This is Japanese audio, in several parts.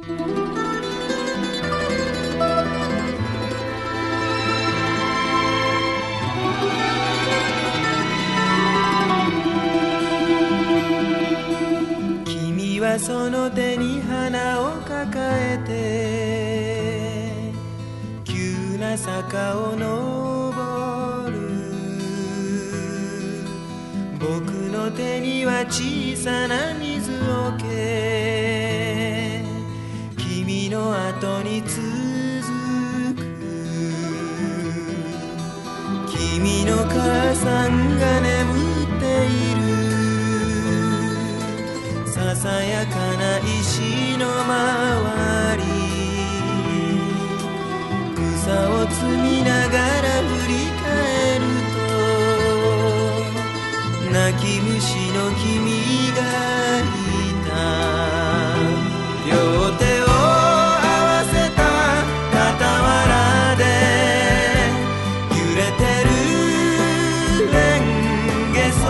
君はその手に花を抱えて急な坂を登る。僕の手には小さな水桶、君の後に続く。君の母さんが眠っている。ささやかな石の周り、草を摘みながら振り返ると、泣き虫の君がいた。両手を合わせた傍らで揺れてるレンゲソ、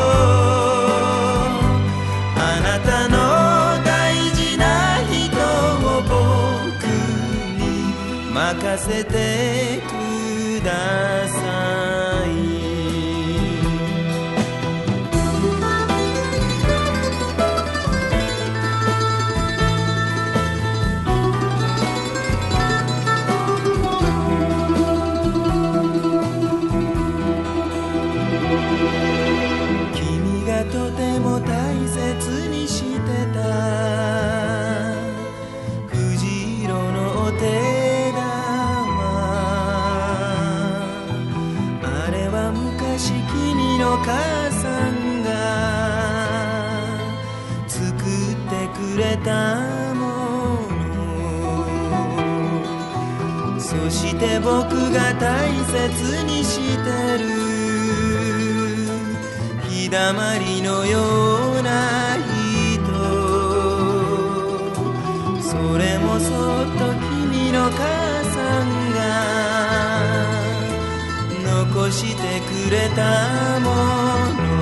あなたの大事な人を僕に任せてください。君がとても大切にしてた藤色のお手玉、あれは昔君の母さんが作ってくれたもの。そして僕が大切にしてる日だまりのような人、それもそっと君の母さんが残してくれたもの。